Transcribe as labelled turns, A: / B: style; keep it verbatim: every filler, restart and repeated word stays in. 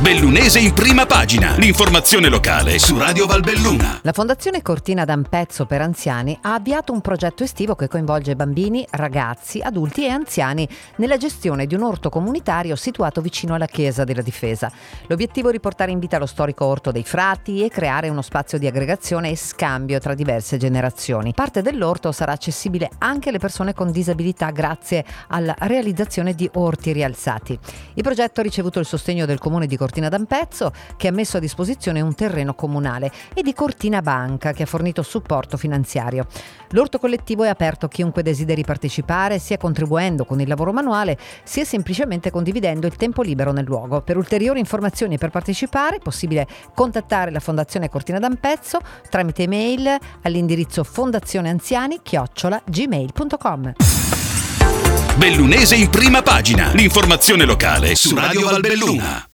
A: Bellunese in prima pagina. L'informazione locale su Radio Valbelluna.
B: La Fondazione Cortina d'Ampezzo per Anziani ha avviato un progetto estivo che coinvolge bambini, ragazzi, adulti e anziani nella gestione di un orto comunitario situato vicino alla Chiesa della Difesa. L'obiettivo è riportare in vita lo storico orto dei frati e creare uno spazio di aggregazione e scambio tra diverse generazioni. Parte dell'orto sarà accessibile anche alle persone con disabilità grazie alla realizzazione di orti rialzati. Il progetto ha ricevuto il sostegno del Comune di Cortina d'Ampezzo, che ha messo a disposizione un terreno comunale, e di Cortina Banca, che ha fornito supporto finanziario. L'orto collettivo è aperto a chiunque desideri partecipare, sia contribuendo con il lavoro manuale, sia semplicemente condividendo il tempo libero nel luogo. Per ulteriori informazioni e per partecipare è possibile contattare la Fondazione Cortina d'Ampezzo tramite email all'indirizzo fondazioneanziani chiocciola gmail punto com.
A: Bellunese in prima pagina. L'informazione locale su Radio Valbelluna.